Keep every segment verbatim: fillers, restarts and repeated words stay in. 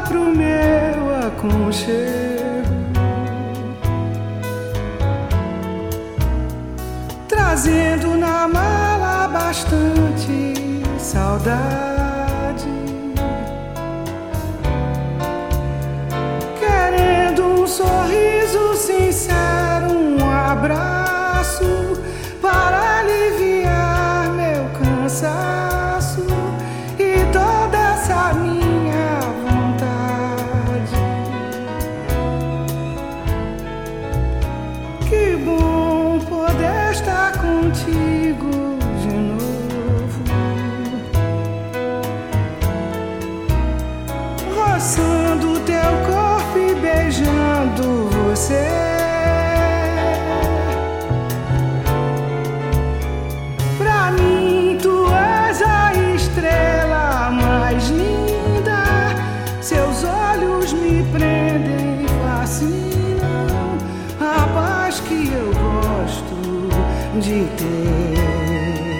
pro meu aconchego, trazendo na mala bastante saudade, querendo um sorriso sincero, um abraço para aliviar meu cansaço e toda essa minha vontade. Que bom poder estar contigo de novo, roçando teu corpo e beijando você. Pra mim tu és a estrela mais linda, seus olhos me prendem e fascinam, a paz que eu gosto de ter.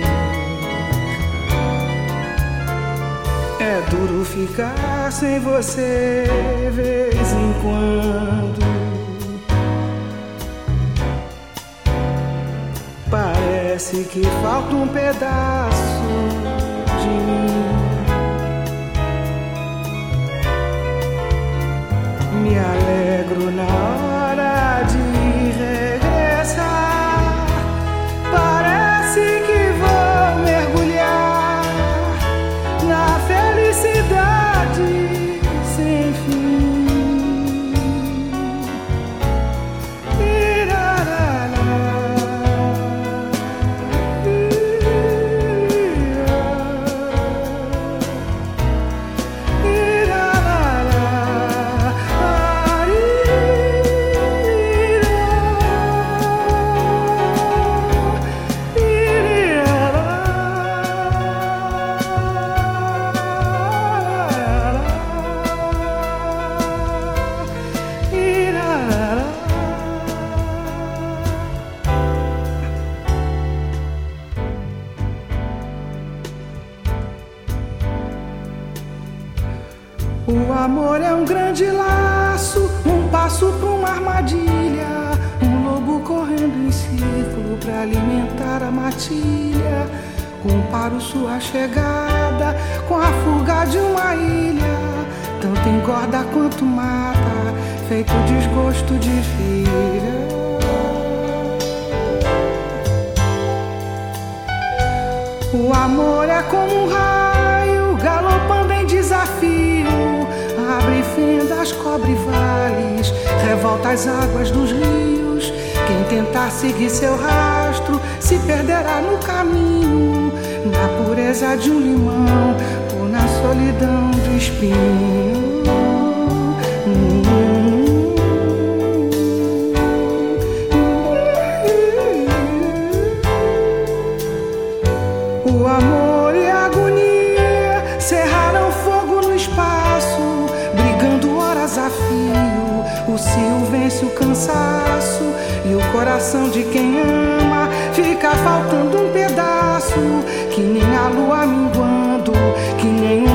É duro ficar sem você vez em quando, parece que falta um pedaço de mim. Me alegro na hora de regressar, parece que vou mergulhar na felicidade sem fim. Irarará. O amor é um grande laço, um passo pra uma armadilha, um lobo correndo em círculo pra alimentar a matilha. Comparo sua chegada com a fuga de uma ilha, tanto engorda quanto mata, feito desgosto de filha. O amor é como um raio galopando em desafio, abre fendas, cobre vales, revolta as águas dos rios. Quem tentar seguir seu rastro se perderá no caminho, na pureza de um limão ou na solidão do espinho. O amor e a agonia cerraram fogo no espaço, brigando horas a fio. O cio vence o cansaço e o coração de quem ama fica faltando um pedaço, que nem a lua minguando, que nem